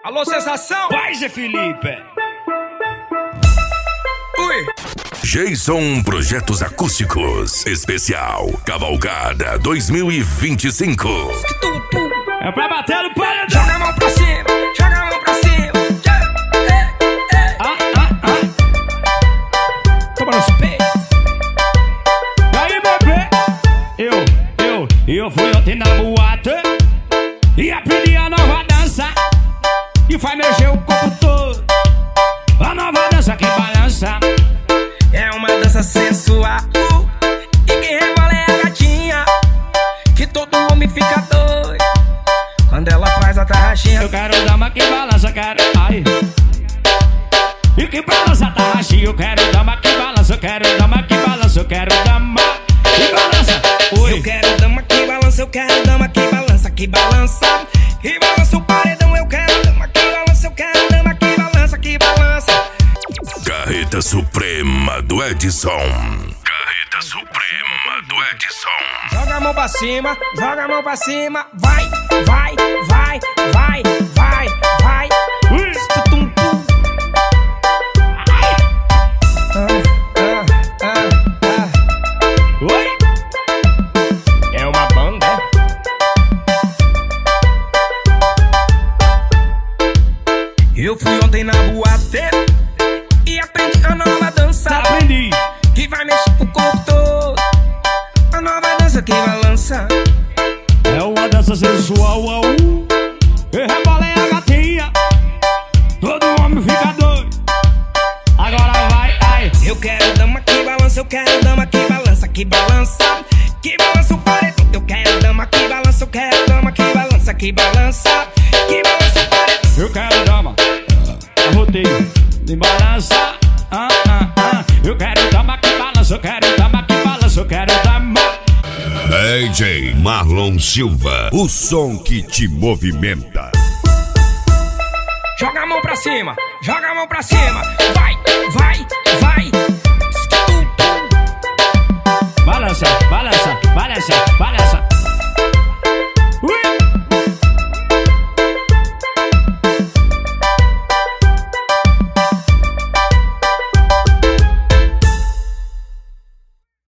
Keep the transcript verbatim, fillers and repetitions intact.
Alô, sensação? Vai, Zé Felipe. Ui. Jason Projetos Acústicos Especial Cavalgada dois mil e vinte e cinco. É pra bater no paredão. Joga a mão pra cima, joga a mão pra cima. Ah, ah, ah. Toma nos peitos. E aí, bebê? Eu, eu, eu fui ontem na boate e aprendi a nova dança e faz mexer o corpo todo. A nova dança que balança. É uma dança sensual e quem rebola é a gatinha, que todo homem fica doido quando ela faz a tarraxinha. Eu quero dama que balança, quero, ai. E que balança a tarraxinha. Eu quero dama que balança, eu quero dama que balança, eu quero dama que balança. Oi. Eu quero dama que balança, eu quero dama que balança, que balança, que balança o paredão. Eu quero dama que balança, eu quero dama que balança, que balança. Carreta Suprema do Edson. Carreta Suprema do Edson. Joga a mão pra cima, joga a mão pra cima. Vai, vai, vai, vai, vai, vai. Ui. Tum, tum. Ah, ah, ah, ah. Oi. É uma banda, é? Eu fui ontem na boate e aprendi a nova dança, Aprendi. que vai mexer o corpo todo. A nova dança que balança. É uma dança sensual, au. E rebola é a gatinha, todo homem fica doido. Agora vai, ai. Eu quero dama que balança, eu quero dama que balança, que balança, que balança o paredão. Eu quero dama que balança, eu quero dama que balança, que balança, que balança o paredão. Eu quero dama, arroteio, de balança, ah, ah, ah. Eu quero dama que balança, eu quero dama que balança, eu quero dama. D J Marlon Silva, o som que te movimenta. Joga a mão pra cima, joga a mão pra cima. Vai, vai, vai,